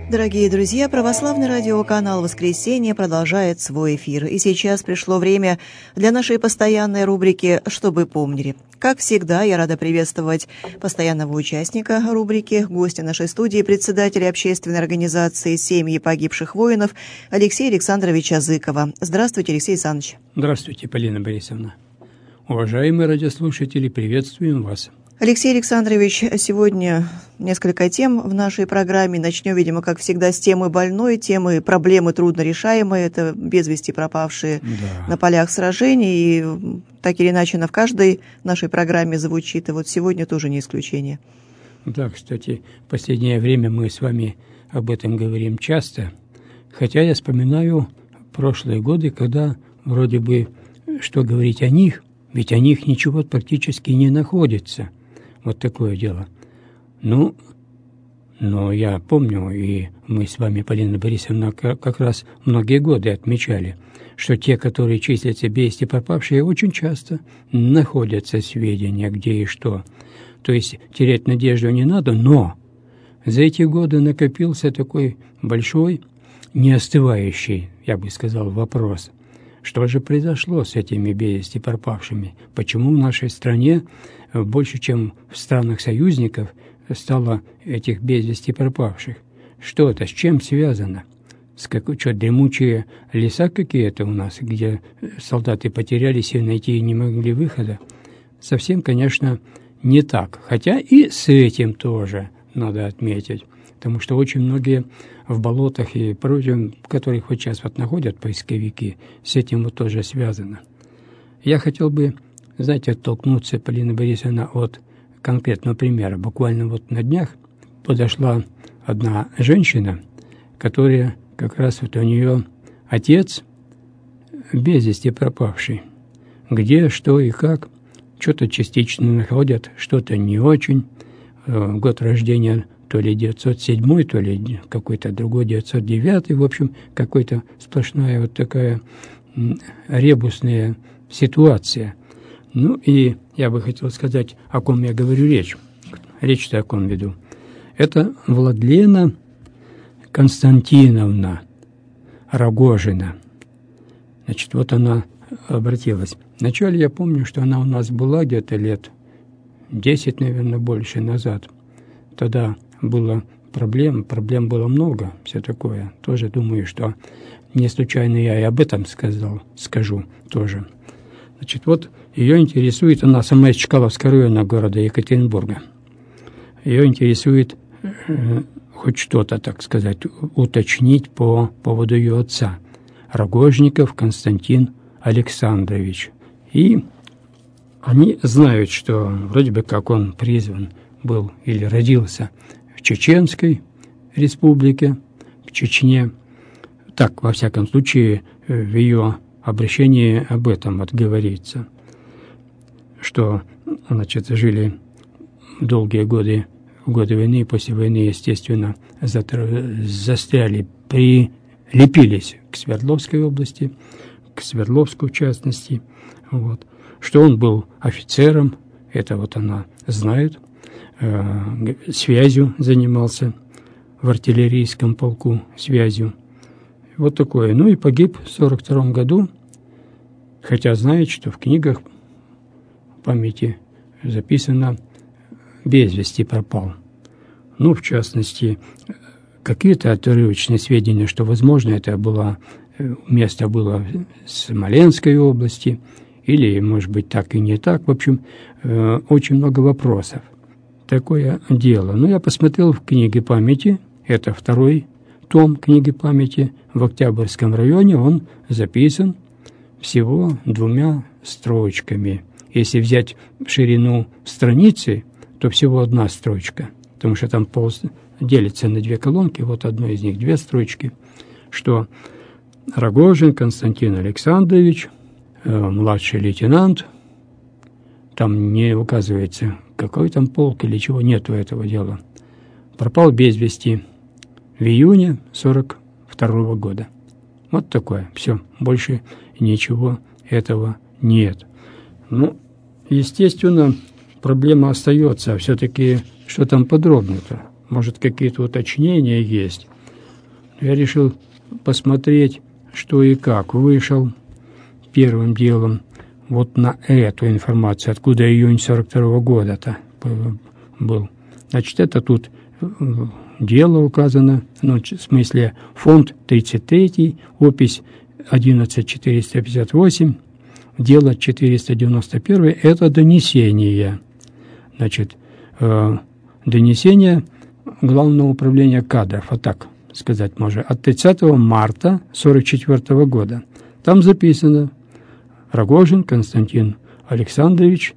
Дорогие друзья, православный радиоканал «Воскресенье» продолжает свой эфир. И сейчас пришло время для нашей постоянной рубрики «Что вы помнили?». Как всегда, я рада приветствовать постоянного участника рубрики, гостя нашей студии, председателя общественной организации «Семьи погибших воинов» Алексея Александровича Зыкова. Здравствуйте, Алексей Александрович. Здравствуйте, Полина Борисовна. Уважаемые радиослушатели, приветствуем вас. Алексей Александрович, сегодня несколько тем в нашей программе. Начнем, видимо, как всегда, с темы больной, темы проблемы труднорешаемые. Это без вести пропавшие на полях сражений. И так или иначе, она в каждой нашей программе звучит. И вот сегодня тоже не исключение. Да, кстати, в последнее время мы с вами об этом говорим часто. Хотя я вспоминаю прошлые годы, когда вроде бы, что говорить о них, ведь о них ничего практически не находится. Вот такое дело. Но я помню, и мы с вами, Полина Борисовна, как раз многие годы отмечали, что те, которые числятся без вести пропавшие, очень часто находятся сведения, где и что. То есть терять надежду не надо, но за эти годы накопился такой большой, не остывающий, я бы сказал, вопрос. Что же произошло с этими без вести пропавшими? Почему в нашей стране больше, чем в странах союзников, стало этих без вести пропавших? Что это? С чем связано? Что, дремучие леса какие-то у нас, где солдаты потерялись и найти не могли выхода? Совсем, конечно, не так. Хотя и с этим тоже надо отметить. Потому что очень многие в болотах и прочем, которых вот сейчас вот находят поисковики, с этим вот тоже связано. Я хотел бы, знаете, оттолкнуться, Полина Борисовна, от конкретного примера. Буквально вот на днях подошла одна женщина, которая как раз вот у нее отец без вести пропавший. Где, что и как. Что-то частично находят, что-то не очень. Год рождения то ли 907, то ли какой-то другой 909, в общем, какой-то сплошная вот такая ребусная ситуация. Ну и я бы хотел сказать, о ком я говорю речь. Речь-то о ком веду. Это Владлена Константиновна Рогожина. Значит, вот она обратилась. Вначале я помню, что она у нас была где-то лет 10, наверное, больше назад. Тогда было проблем было много, все такое. Тоже думаю, что не случайно я и об этом скажу тоже. Значит, вот ее интересует, она сама из Чкаловского района города Екатеринбурга. Ее интересует хоть что-то, так сказать, уточнить по поводу ее отца. Рогожников Константин Александрович. И они знают, что вроде бы как он призван был или родился в Чеченской республике, в Чечне. Так, во всяком случае, в ее обращении об этом вот говорится, что, значит, жили долгие годы, в годы войны и после войны, естественно, застряли, прилепились к Свердловской области, к Свердловску в частности, вот, что он был офицером, это вот она знает, связью занимался в артиллерийском полку, связью. Вот такое. Ну и погиб в 1942 году, хотя знает, что в книгах памяти записано «без вести пропал». Ну, в частности, какие-то отрывочные сведения, что, возможно, это место было в Смоленской области, или, может быть, так и не так. В общем, очень много вопросов. Такое дело. Но я посмотрел в книге памяти, это второй том книги памяти, в Октябрьском районе он записан всего 2 строчками. Если взять ширину страницы, то всего 1 строчка, потому что там делится на 2 колонки, вот одной из них 2 строчки, что Рогожин Константин Александрович, младший лейтенант, там не указывается, какой там полк или чего, нету этого дела, пропал без вести в июне 1942 года. Вот такое. Все. Больше ничего этого нет. Ну, естественно, проблема остается. А все-таки, что там подробно-то? Может, какие-то уточнения есть? я решил посмотреть, что и как. Вышел первым делом вот на эту информацию, откуда июнь 42-го года-то был. Значит, это тут дело указано, ну, в смысле фонд 33, опись 11458, дело 491, это донесение. Значит, донесение Главного управления кадров, вот так сказать можно, от 30 марта 1944 года. Там записано: Рогожин Константин Александрович,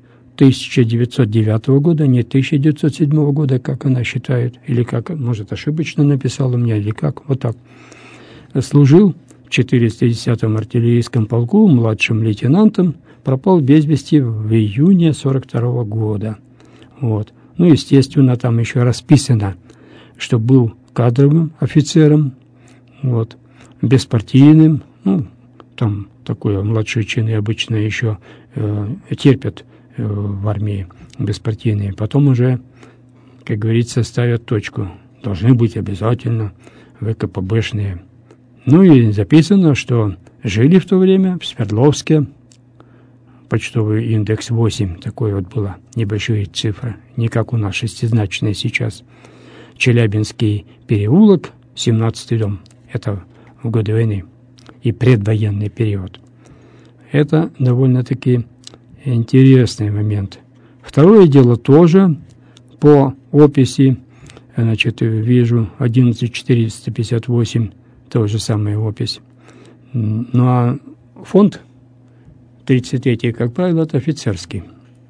1909 года, не 1907 года, как она считает, или как, может, ошибочно написала мне, или как, вот так. Служил в 410-м артиллерийском полку младшим лейтенантом, пропал без вести в июне 1942 года. Вот. Ну, естественно, там еще расписано, что был кадровым офицером, вот, беспартийным, ну, там такое младшие чины обычно еще терпят в армии беспартийные, потом уже, как говорится, ставят точку. Должны быть обязательно ВКПБшные. Ну и записано, что жили в то время в Свердловске, почтовый индекс 8, такой вот была, небольшая цифра, не как у нас шестизначная сейчас. Челябинский переулок, 17-й дом, это в годы войны и предвоенный период. Это довольно-таки интересный момент. Второе дело тоже по описи, значит, вижу 11458, та же самая опись. Ну а фонд 33, как правило, это офицерский.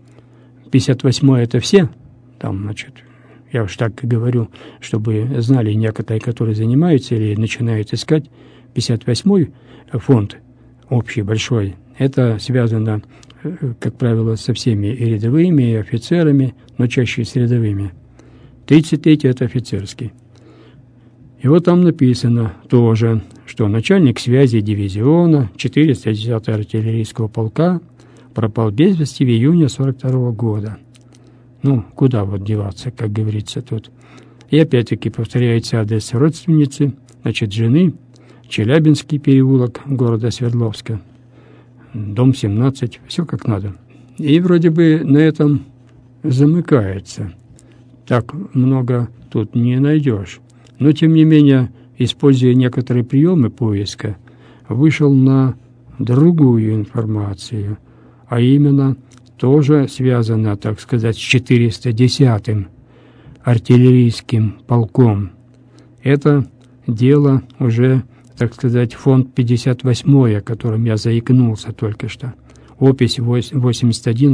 58-й это все, там, значит, я уж так и говорю, чтобы знали некоторые, которые занимаются или начинают искать, 58-й фонд общий, большой, это связано, как правило, со всеми и рядовыми, и офицерами, но чаще с рядовыми. 33-й это офицерский. И вот там написано тоже, что начальник связи дивизиона 410-го артиллерийского полка пропал без вести в июне 1942 года. Ну, куда вот деваться, как говорится тут. И опять-таки повторяется адрес родственницы, значит, жены, Челябинский переулок города Свердловска, дом 17, все как надо. И вроде бы на этом замыкается. Так много тут не найдешь. Но, тем не менее, используя некоторые приемы поиска, вышел на другую информацию, а именно тоже связано, так сказать, с 410-м артиллерийским полком. Это дело уже, так сказать, фонд 58, о котором я заикнулся только что. Опись 81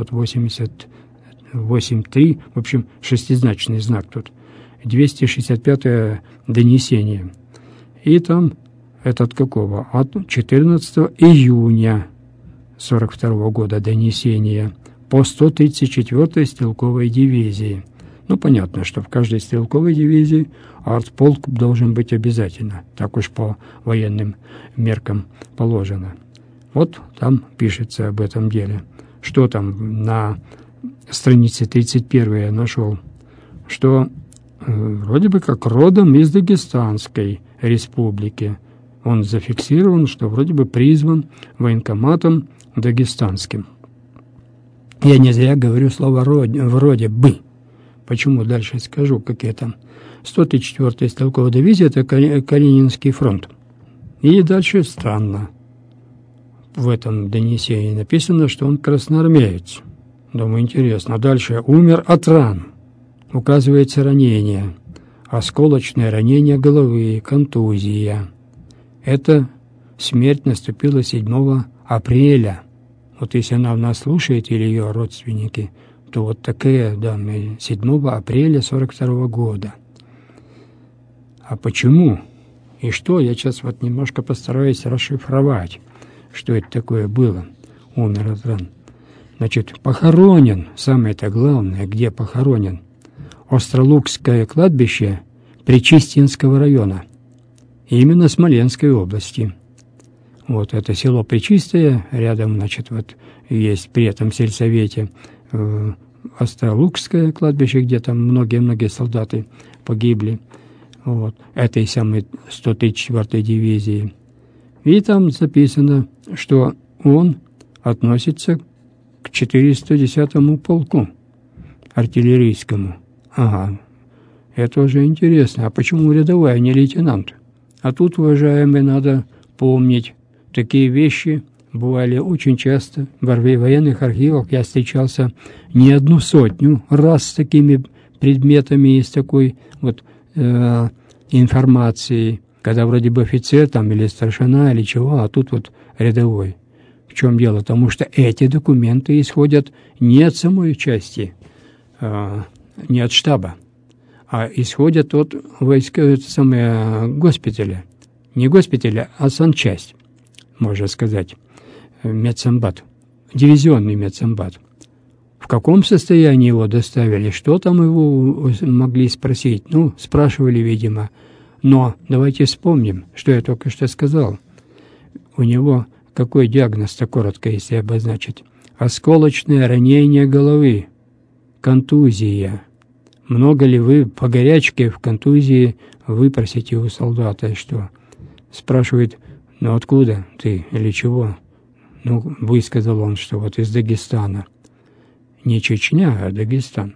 888-3, в общем, шестизначный знак тут. 265-е донесение. И там от какого? От 14 июня 1942 года донесение по 134-й стрелковой дивизии. Ну, понятно, что в каждой стрелковой дивизии артполк должен быть обязательно. Так уж по военным меркам положено. Вот там пишется об этом деле. Что там на странице 31 я нашел? Что вроде бы как родом из Дагестанской республики. Он зафиксирован, что вроде бы призван военкоматом дагестанским. Я не зря говорю слово «вроде бы». Почему? Дальше скажу, какие там. 134-я стрелковая дивизия – это Калининский фронт. И дальше странно. В этом донесении написано, что он красноармеец. Думаю, интересно. Дальше умер от ран. Указывается ранение. Осколочное ранение головы, контузия. Эта смерть наступила 7 апреля. Вот если она нас слушает или ее родственники, то вот такие данные. 7 апреля 1942 года. А почему? И что? Я сейчас вот немножко постараюсь расшифровать, что это такое было. Умер от ран. Значит, похоронен, самое-то главное, где похоронен? Остролукское кладбище Причистинского района, именно Смоленской области. Вот это село Причистое, рядом, значит, вот есть при этом сельсовете Остролукское кладбище, где там многие-многие солдаты погибли. этой самой 134-й дивизии. И там записано, что он относится к 410-му полку артиллерийскому. Ага, это уже интересно. А почему рядовой, а не лейтенант? А тут, уважаемые, надо помнить, такие вещи бывали очень часто. В военных архивах я встречался не одну сотню раз с такими предметами и с такой информацией, когда вроде бы офицер там или старшина или чего, а тут рядовой. В чем дело? Потому что эти документы исходят не от самой части, не от штаба, а исходят от госпиталя. Не госпиталя, а санчасть, можно сказать, медсанбат, дивизионный медсанбат. В каком состоянии его доставили, что там его могли спросить? Спрашивали, видимо. Но давайте вспомним, что я только что сказал. У него какой диагноз-то коротко, если обозначить? Осколочное ранение головы, контузия. Много ли вы по горячке в контузии выпросите у солдата? И что? Спрашивает, откуда ты или чего? Высказал он, что из Дагестана. Не Чечня, а Дагестан.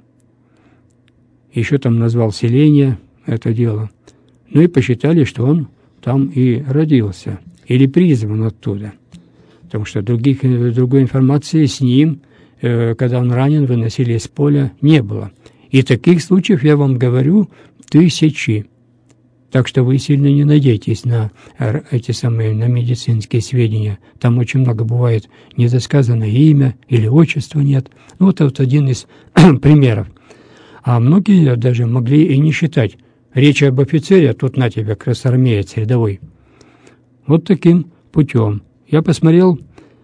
Еще там назвал селение, это дело. И посчитали, что он там и родился, или призван оттуда. Потому что другой информации с ним, когда он ранен, выносили из поля, не было. И таких случаев, я вам говорю, тысячи. Так что вы сильно не надейтесь на на медицинские сведения. Там очень много бывает недосказанное имя или отчества нет. Это один из примеров. А многие даже могли и не считать. Речь об офицере, а тут на тебя красноармеец рядовой. Вот таким путем. Я посмотрел,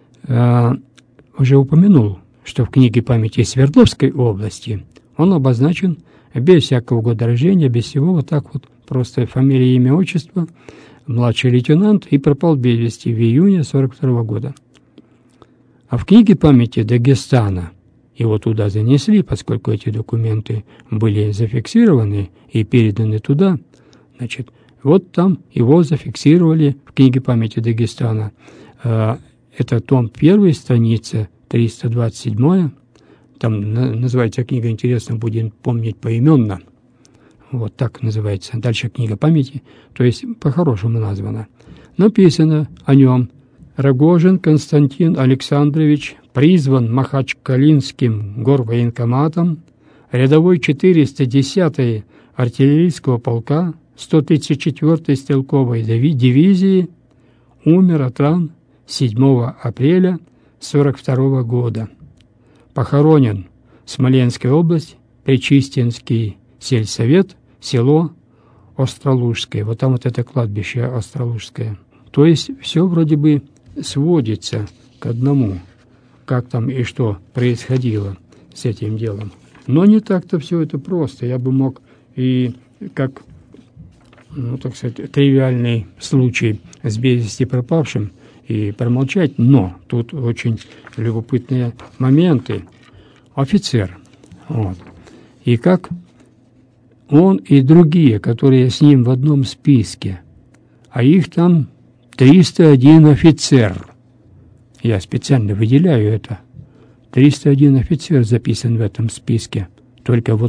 уже упомянул, что в книге памяти Свердловской области он обозначен без всякого года рождения, без всего, просто фамилия, имя, отчество, младший лейтенант, и пропал без вести в июне 1942 года. А в книге памяти Дагестана его туда занесли, поскольку эти документы были зафиксированы и переданы туда, там его зафиксировали в книге памяти Дагестана. Это том 1, страница 327. Там называется книга, интересно, будем помнить поименно. Так называется. Дальше книга памяти, то есть по-хорошему названа. Написано о нем: Рогожин Константин Александрович призван Махачкалинским горвоенкоматом, рядовой 410-й артиллерийского полка 134-й стрелковой дивизии, умер от ран 7 апреля 1942 года. Похоронен Смоленская область, Причистинский сельсовет, село Остролужское. Там это кладбище Остролужское. То есть все вроде бы сводится к одному, как там и что происходило с этим делом. Но не так-то все это просто. Я бы мог и как, тривиальный случай с без вести пропавшим и промолчать, но тут очень любопытные моменты. Офицер. И как он и другие, которые с ним в одном списке, а их там 301 офицер. Я специально выделяю это. 301 офицер записан в этом списке. Только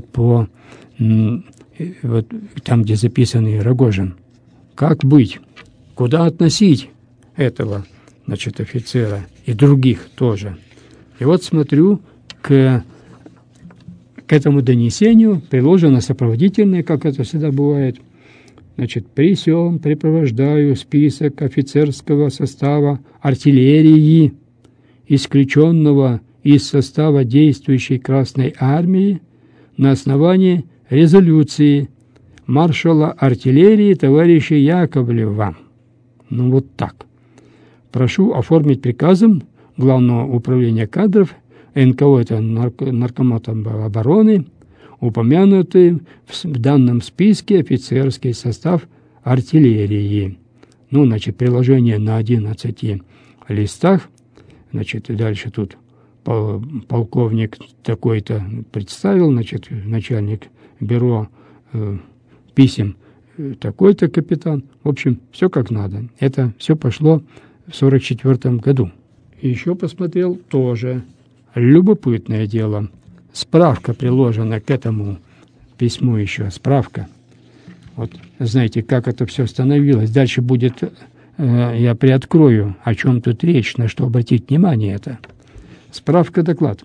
там, где записанный Рогожин. Как быть? Куда относить этого, офицера и других тоже? И смотрю, к этому донесению приложено сопроводительное, как это всегда бывает. При сём припровождаю список офицерского состава артиллерии, исключенного из состава действующей Красной Армии на основании резолюции маршала артиллерии товарища Яковлева. Так. Прошу оформить приказом Главного управления кадров НКО, это Наркомата обороны, упомянутый в данном списке офицерский состав артиллерии. Приложение на 11 листах. И дальше тут полковник такой-то представил, начальник бюро писем такой-то капитан. В общем, все как надо. Это все пошло в 1944 году. Еще посмотрел тоже. Любопытное дело. Справка приложена к этому письму еще. Справка. Вот знаете, как это все становилось. Дальше будет, я приоткрою, о чем тут речь, на что обратить внимание это. Справка-доклад.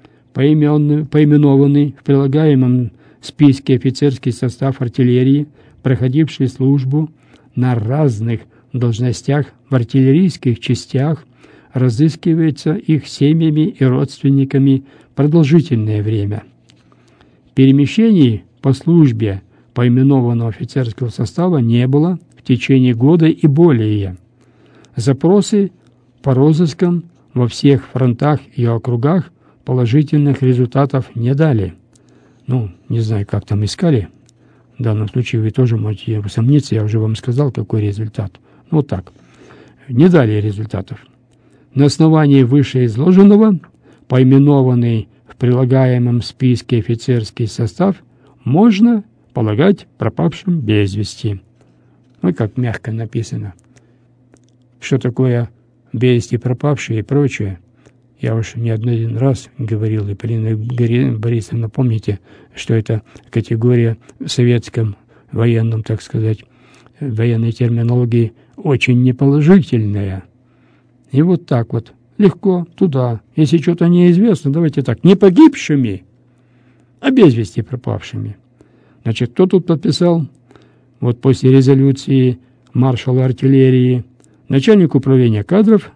Поименованный в прилагаемом списке офицерский состав артиллерии, проходивший службу на разных должностях в артиллерийских частях, разыскивается их семьями и родственниками продолжительное время. Перемещений по службе поименованного офицерского состава не было в течение года и более. Запросы по розыскам во всех фронтах и округах положительных результатов не дали. Ну, не знаю, как там искали. В данном случае вы тоже можете усомниться, я уже вам сказал, какой результат. Ну, вот так. Не дали результатов. На основании вышеизложенного поименованный в прилагаемом списке офицерский состав можно полагать пропавшим без вести. Ну, как мягко написано. Что такое без вести пропавшие и прочее, я уж не один раз говорил, и Полина Борисовна, помните, что это категория в советском военном, так сказать, военной терминологии очень неположительная. И вот так вот, легко туда. Если что-то неизвестно, давайте так, не погибшими, а без вести пропавшими. Значит, кто тут подписал? Вот после резолюции маршала артиллерии, начальник управления кадров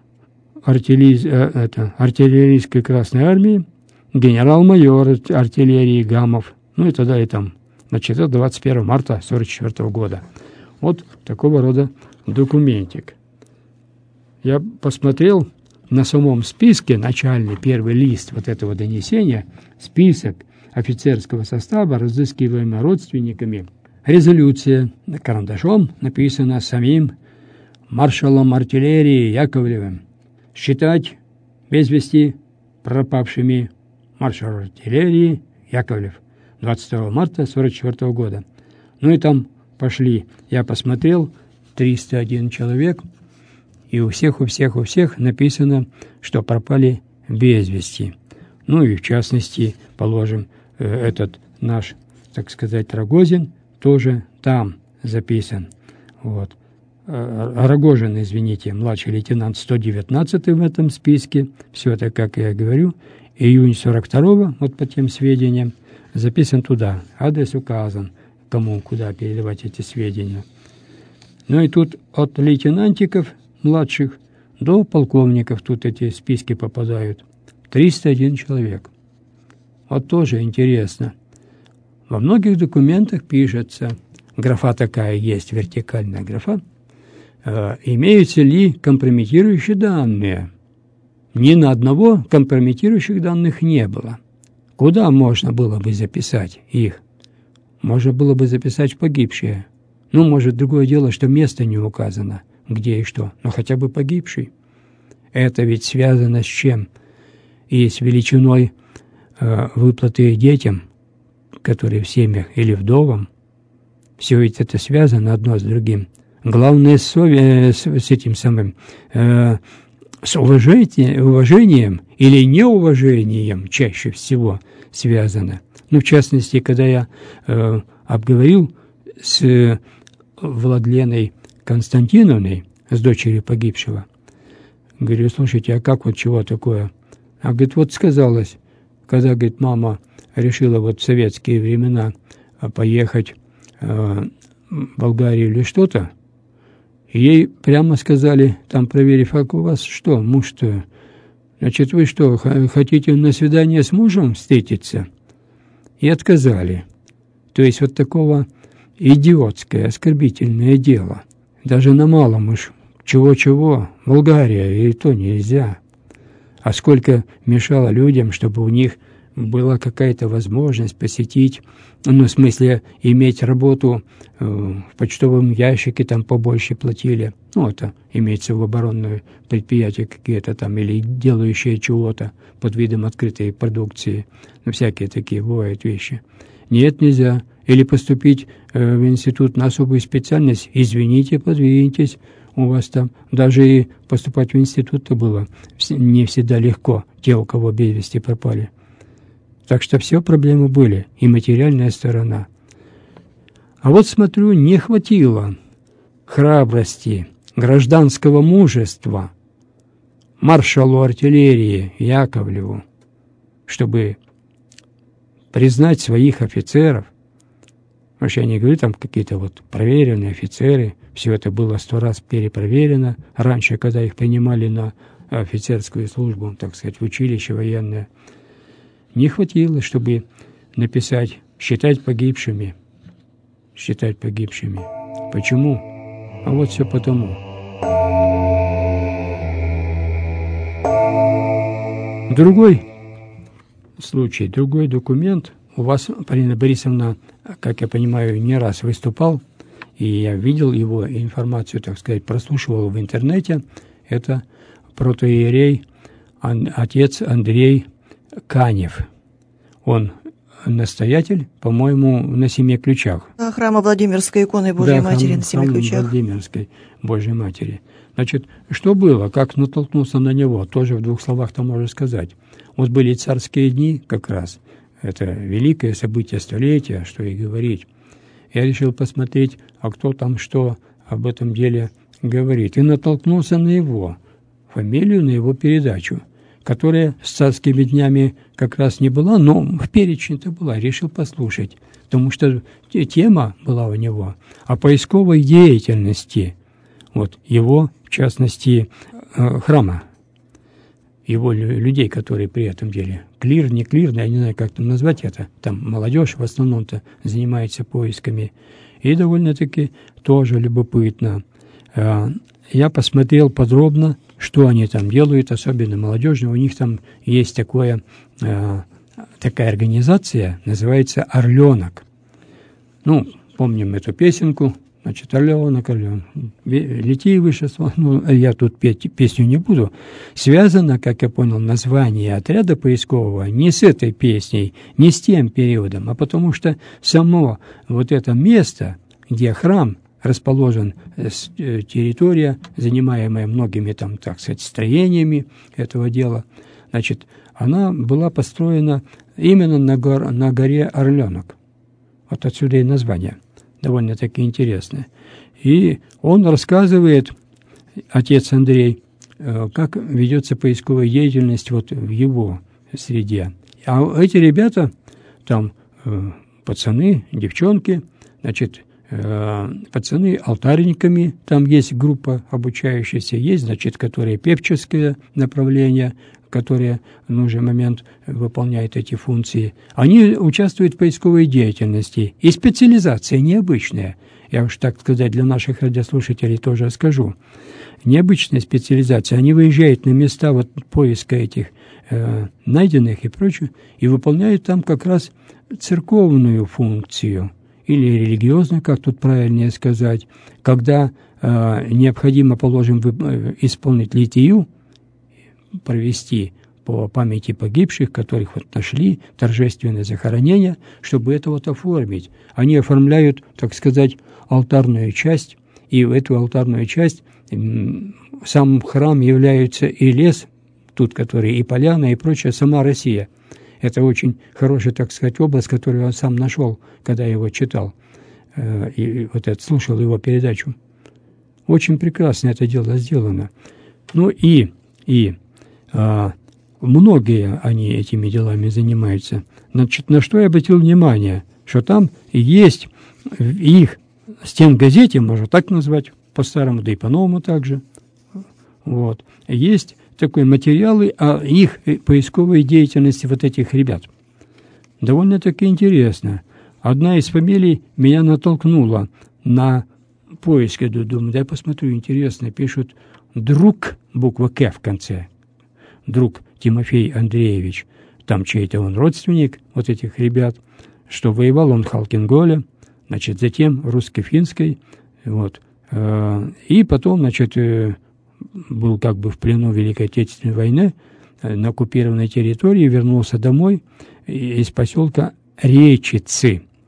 артиллерийской Красной Армии, генерал-майор артиллерии Гамов, ну и тогда и там. Значит, это 21 марта 1944 года. Вот такого рода документик. Я посмотрел на самом списке, начальный первый лист вот этого донесения, список офицерского состава, разыскиваемый родственниками. Резолюция карандашом написана самим маршалом артиллерии Яковлевым. Считать без вести пропавшими маршал артиллерии Яковлев 22 марта 1944 года. Ну и там пошли, я посмотрел, 301 человек, и у всех написано, что пропали без вести. Ну и в частности, положим, этот наш, так сказать, Рогозин тоже там записан. Вот. Рогожин, извините, младший лейтенант 119 в этом списке. Все это, как я говорю, июнь 42-го, вот по тем сведениям, записан туда. Адрес указан, кому, куда передавать эти сведения. Ну и тут от лейтенантиков младших до полковников тут эти списки попадают. 301 человек. Вот тоже интересно. Во многих документах пишется, графа такая есть, вертикальная графа, имеются ли компрометирующие данные. Ни на одного компрометирующих данных не было. Куда можно было бы записать их? Можно было бы записать погибшие. Ну, может, другое дело, что место не указано, где и что, но хотя бы погибший. Это ведь связано с чем? И с величиной выплаты детям, которые в семьях, или вдовам. Все ведь это связано одно с другим. Главное, с этим самым, с уважением или неуважением чаще всего связано. Ну, в частности, когда я обговорил с Владленой Константиновной, с дочерью погибшего, говорю, слушайте, а как вот чего такое? А говорит, вот сказалось, когда, говорит, мама решила вот в советские времена поехать в Болгарию или что-то, ей прямо сказали, там проверив, а у вас что, муж-то? Значит, вы что, хотите на свидание с мужем встретиться? И отказали. То есть вот такого идиотское, оскорбительное дело. Даже на малом уж чего-чего, Болгария, и то нельзя. А сколько мешало людям, чтобы у них была какая-то возможность посетить, ну, в смысле, иметь работу в почтовом ящике, там побольше платили. Ну, это имеется в оборонное предприятие какие-то там, или делающие чего-то под видом открытой продукции. Ну, всякие такие бывают вещи. Нет, нельзя. или поступить в институт на особую специальность, извините, подвиньтесь, у вас там даже и поступать в институт-то было не всегда легко, те, у кого без вести пропали. Так что все проблемы были, и материальная сторона. А вот смотрю, не хватило храбрости, гражданского мужества маршалу артиллерии Яковлеву, чтобы признать своих офицеров. Вообще я не говорю, там какие-то вот проверенные офицеры, все это было 100 раз перепроверено. Раньше, когда их принимали на офицерскую службу, так сказать, в училище военное, не хватило, чтобы написать «считать погибшими». Считать погибшими. Почему? А вот все потому. Другой случай, другой документ. У вас, Полина Борисовна, как я понимаю, не раз выступал, и я видел его информацию, так сказать, прослушивал в интернете. Это протоиерей отец Андрей Канев. Он настоятель, по-моему, на 7 ключах. Храма Владимирской иконы Божьей Матери на 7 ключах. Владимирской Божьей Матери. Значит, что было, как натолкнулся на него, тоже в 2 словах-то можно сказать. Вот были царские дни как раз. Это великое событие столетия, что и говорить. Я решил посмотреть, а кто там что об этом деле говорит. И натолкнулся на его фамилию, на его передачу, которая с царскими днями как раз не была, но в перечне-то была. Решил послушать, потому что тема была у него о поисковой деятельности, вот его, в частности, храма, его людей, которые при этом деле, клир, не клир, я не знаю, как там назвать это, там молодежь в основном-то занимается поисками, и довольно-таки тоже любопытно. Я посмотрел подробно, что они там делают, особенно молодежь. У них там есть такая организация, называется «Орленок». Ну, помним эту песенку. Значит, орленок, орленок, лети выше, ну, я тут петь песню не буду. Связано, как я понял, название отряда поискового не с этой песней, не с тем периодом, а потому что само вот это место, где храм расположен, территория, занимаемая многими там, так сказать, строениями этого дела, значит, она была построена именно на горе Орленок. Вот отсюда и название. Довольно-таки интересно. И он рассказывает, отец Андрей, как ведется поисковая деятельность вот в его среде. А эти ребята, там пацаны, девчонки, значит, пацаны алтарниками, там есть группа обучающаяся, есть, значит, которые певческое направление, которое в нужный момент выполняет эти функции. Они участвуют в поисковой деятельности. И специализация необычная. Я уж, так сказать, для наших радиослушателей тоже скажу. Необычная специализация. Они выезжают на места вот поиска этих найденных и прочее, и выполняют там как раз церковную функцию. Или религиозную, как тут правильнее сказать. Когда необходимо, положим, исполнить литию, провести по памяти погибших, которых вот нашли, торжественное захоронение, чтобы это вот оформить. Они оформляют, так сказать, алтарную часть, и в эту алтарную часть сам храм является и лес, тут который и поляна, и прочее, сама Россия. Это очень хороший, так сказать, образ, который он сам нашел, когда я его читал, и вот это, слушал его передачу. Очень прекрасно это дело сделано. Ну и многие они этими делами занимаются. Значит, на что я обратил внимание, что там есть их стенгазете, можно так назвать, по-старому, да и по-новому также. Вот. Есть такие материалы о их поисковой деятельности вот этих ребят. Довольно-таки интересно. Одна из фамилий меня натолкнула на поиск. Я думаю, да я посмотрю, интересно. Пишут «друг», буква «К» в конце. Друг Тимофей Андреевич. Там чей-то он родственник вот этих ребят, что воевал он в Халкинголе, значит, затем в русско-финской, вот. И потом, значит, был как бы в плену Великой Отечественной войны на оккупированной территории, вернулся домой из поселка Речицы.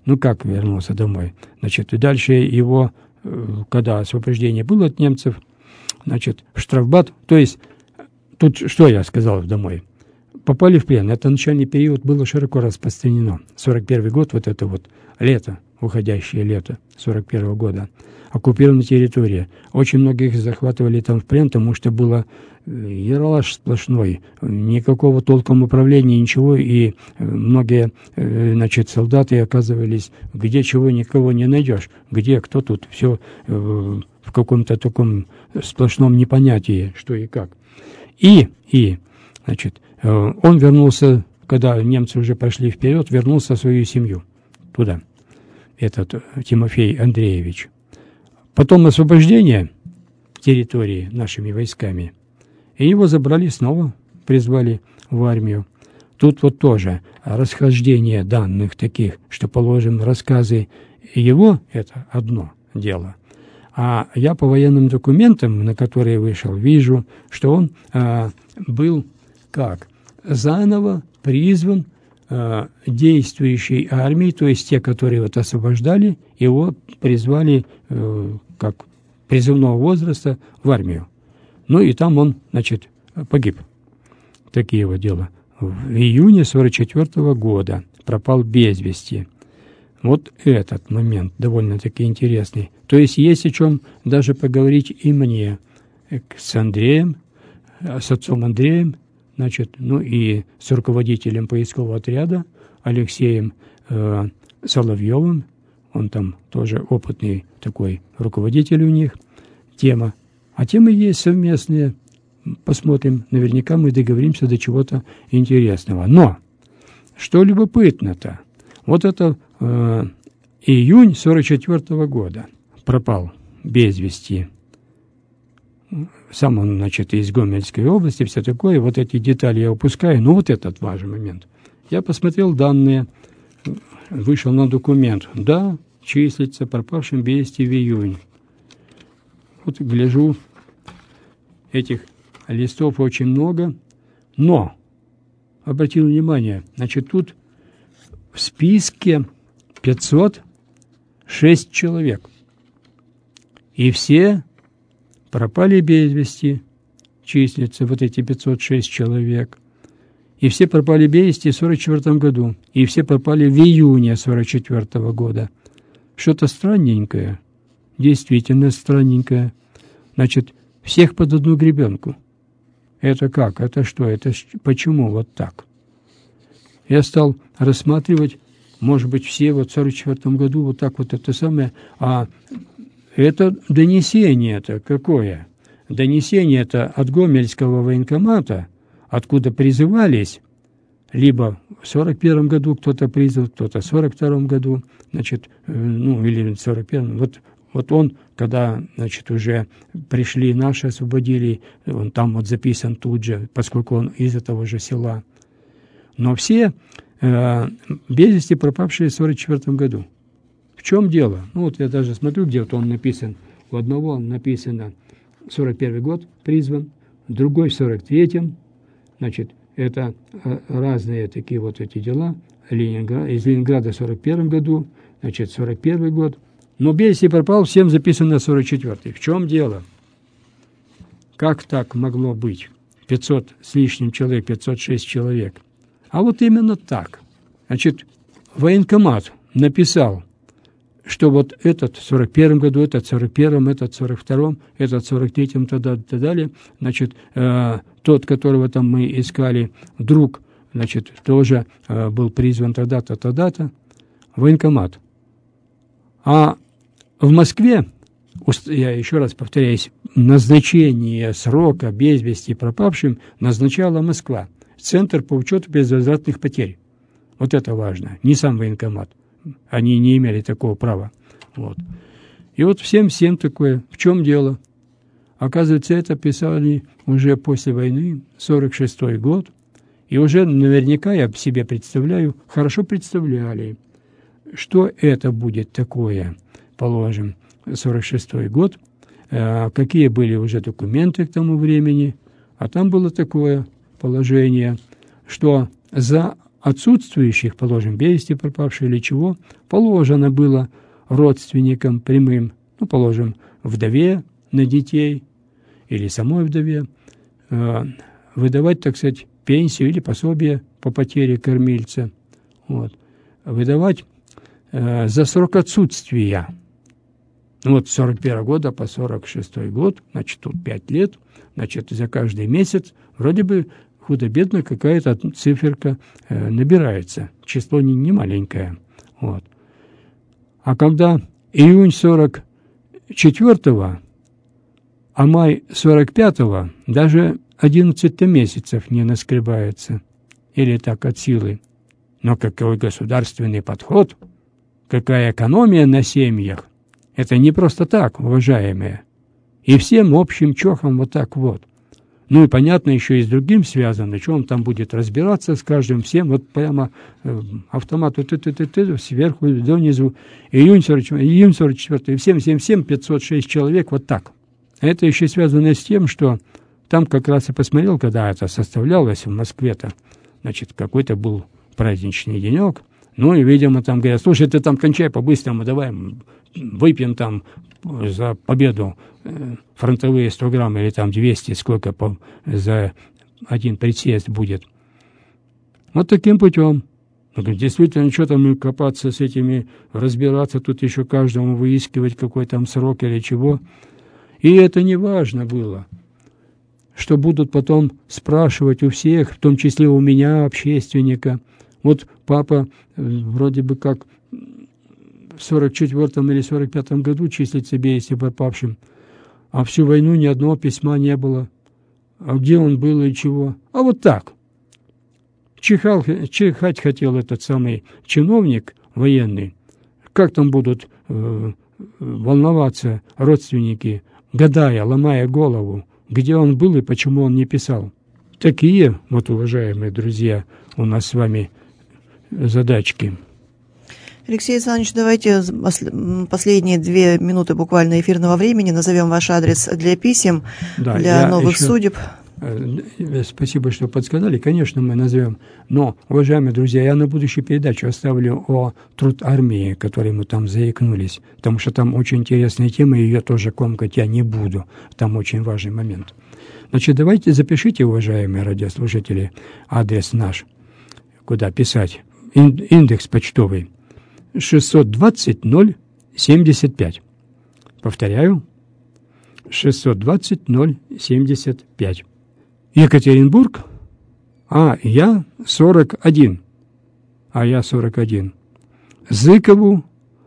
Ну, как вернулся домой? Значит, и дальше его, когда освобождение было от немцев, значит, в штрафбат, то есть, тут что я сказал домой? Попали в плен. Это начальный период было широко распространено. 41 год, вот это вот лето, уходящее лето 41 года, оккупированная территория. Очень многих захватывали там в плен, потому что было яролаж сплошной, никакого толком управления, ничего, и многие, значит, солдаты оказывались, где чего никого не найдешь, где, кто тут, все в каком-то таком сплошном непонятии, что и как. И значит, он вернулся, когда немцы уже пошли вперед, вернулся в свою семью туда, этот Тимофей Андреевич. Потом освобождение территории нашими войсками, и его забрали снова, призвали в армию. Тут вот тоже расхождение данных таких, что, положим, рассказы его – это одно дело. А я по военным документам, на которые вышел, вижу, что он был как? Заново призван действующей армией, то есть те, которые вот освобождали, его призвали как призывного возраста в армию. Ну и там он, значит, погиб. Такие вот дела. В июне 1944 года пропал без вести. Вот этот момент довольно-таки интересный. То есть есть о чем даже поговорить и мне с Андреем, с отцом Андреем, значит, ну и с руководителем поискового отряда Алексеем Соловьевым. Он там тоже опытный такой руководитель у них. Тема. А темы есть совместные. Посмотрим. Наверняка мы договоримся до чего-то интересного. Но что любопытно-то? Вот это июнь 1944 года пропал без вести. Сам он, значит, из Гомельской области, все такое. Вот эти детали я упускаю. Но вот этот важный момент. Я посмотрел данные, вышел на документ. Да, числится пропавшим без вести в июне. Вот гляжу, этих листов очень много. Но, обратил внимание, значит, тут в списке 506 человек. И все пропали без вести, числятся вот эти 506 человек. И все пропали без вести в 1944 году. И все пропали в июне 1944 года. Что-то странненькое. Действительно странненькое. Значит, всех под одну гребенку. Это как? Это что? Это почему вот так? Я стал рассматривать, может быть, все вот в 1944 году вот так вот это самое. А это донесение-то какое? Донесение-то от Гомельского военкомата, откуда призывались, либо в 1941 году кто-то призвал, кто-то в 1942 году, значит, ну, или в 1941. Вот он, когда, значит, уже пришли наши, освободили, он там вот записан тут же, поскольку он из этого же села. Но все без вести пропавшие в 1944 году. В чем дело? Ну, вот я даже смотрю, где-то он написан. У одного написано 41 год призван, другой в 43-м. Значит, это разные такие вот эти дела. Из Ленинграда в 41 году, значит, 41 год. Но без вести пропал, всем записано 44-й. В чем дело? Как так могло быть? 500 с лишним человек, 506 человек. А вот именно так. Значит, военкомат написал, что вот этот в 41 году, этот в 41-м, этот в 42-м, этот в 43-м, и далее. Значит, тот, которого там мы искали, друг, значит, тоже был призван тогда-то, тогда-то. Военкомат. А в Москве, я еще раз повторяюсь, назначение срока без вести пропавшим назначала Москва. Центр по учету безвозвратных потерь. Вот это важно. Не сам военкомат. Они не имели такого права. Вот. И вот всем такое. В чем дело? Оказывается, это писали уже после войны, 46-й год. И уже наверняка, я себе представляю, хорошо представляли, что это будет такое, положим, 46-й год, какие были уже документы к тому времени. А там было такое положение, что за отсутствующих, положим, без вести пропавших или чего, положено было родственникам прямым, ну, положим, вдове на детей или самой вдове, выдавать, так сказать, пенсию или пособие по потере кормильца, вот, выдавать за срок отсутствия. Вот с 41 года по 46 год, значит, тут 5 лет, значит, за каждый месяц вроде бы худо-бедно какая-то циферка набирается. Число не маленькое. Вот. А когда июнь 44-го, а май 45-го, даже 11 месяцев не наскребается. Или так от силы. Но какой государственный подход, какая экономия на семьях. Это не просто так, уважаемые. И всем общим чохом вот так вот. Ну и понятно, еще и с другим связано, что он там будет разбираться с каждым всем, вот прямо автомат вот сверху донизу, июнь 44, всем 506 человек, вот так. Это еще связано с тем, что там как раз и посмотрел, когда это составлялось в Москве-то, значит, какой-то был праздничный денек, ну и, видимо, там говорят, слушай, ты там кончай по-быстрому, давай выпьем там за победу фронтовые 100 грамм или там 200, сколько за один присест будет. Вот таким путем. Действительно, что там копаться с этими, разбираться, тут еще каждому выискивать, какой там срок или чего. И это не важно было, что будут потом спрашивать у всех, в том числе у меня, общественника. Вот папа вроде бы как в 44-м или 45-м году числит себе, если пропавшим, а всю войну ни одного письма не было. А где он был и чего? А вот так. Чихать хотел этот самый чиновник военный. Как там будут волноваться родственники, гадая, ломая голову, где он был и почему он не писал. Такие, вот, уважаемые друзья, у нас с вами задачки. Алексей Александрович, давайте последние 2 минуты буквально эфирного времени назовем ваш адрес для писем, да, для новых судеб. Спасибо, что подсказали. Конечно, мы назовем. Но, уважаемые друзья, я на будущую передачу оставлю о труд армии, которой мы там заикнулись, потому что там очень интересная тема, и ее тоже комкать я не буду. Там очень важный момент. Значит, давайте запишите, уважаемые радиослушатели, адрес наш, куда писать. Индекс почтовый 620-075. Повторяю, 620-075. Екатеринбург, я 41. Зыкову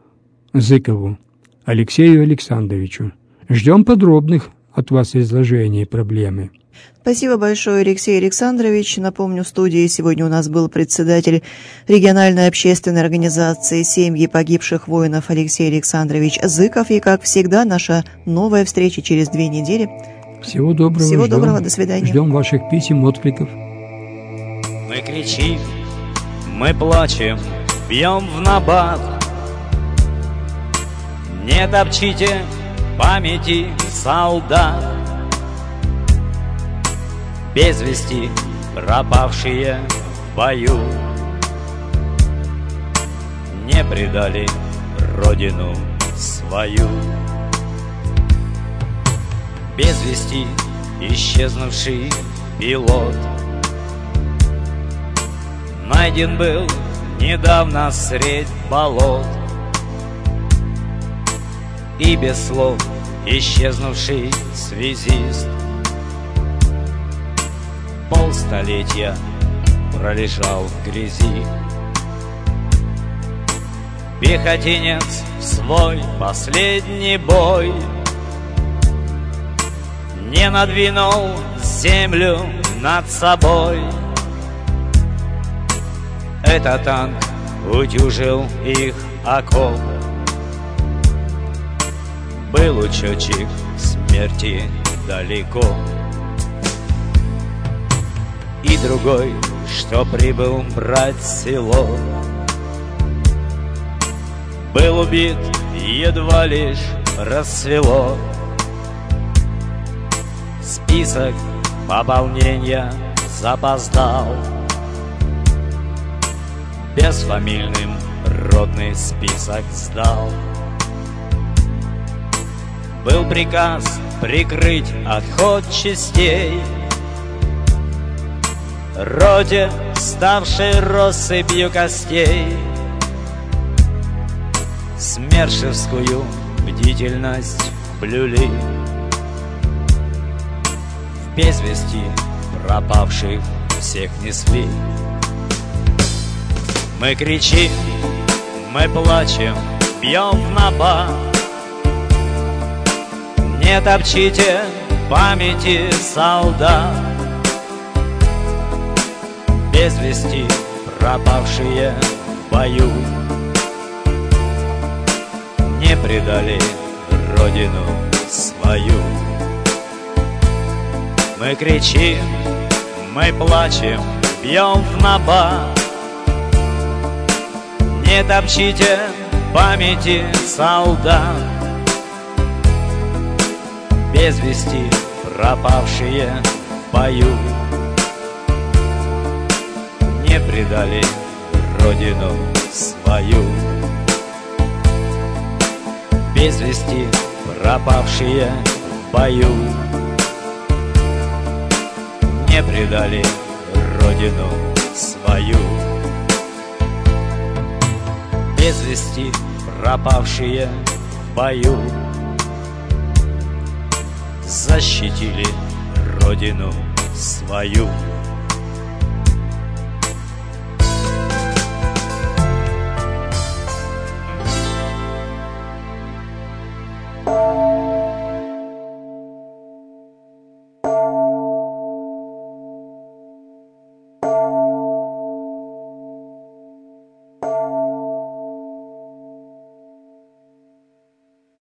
Алексею Александровичу. Ждем подробных от вас изложений проблемы. Спасибо большое, Алексей Александрович. Напомню, в студии сегодня у нас был председатель региональной общественной организации «Семьи погибших воинов» Алексей Александрович Зыков. И, как всегда, наша новая встреча через 2 недели. Всего доброго. Всего доброго, до свидания. Ждем ваших писем, откликов. Мы кричим, мы плачем, бьем в набат. Не топчите памяти солдат. Без вести пропавшие в бою не предали родину свою. Без вести исчезнувший пилот найден был недавно средь болот. И без слов исчезнувший связист полстолетия пролежал в грязи. Пехотинец в свой последний бой не надвинул землю над собой. Этот танк утюжил их окоп. Был учетчик смерти далеко. И другой, что прибыл брать село, был убит, едва лишь рассвело. Список пополнения запоздал. безфамильным родный список сдал. Был приказ прикрыть отход частей, роде, ставшей россыпью костей. Смершевскую бдительность блюли, в без вести пропавших всех несли. Мы кричим, мы плачем, бьем в набат. Не топчите памяти солдат, без вести пропавшие в бою, не предали родину свою. Мы кричим, мы плачем, бьем в набат. Не топчите памяти солдат, без вести пропавшие в бою, не предали родину свою. Без вести пропавшие в бою, не предали родину свою. Без вести пропавшие в бою защитили родину свою.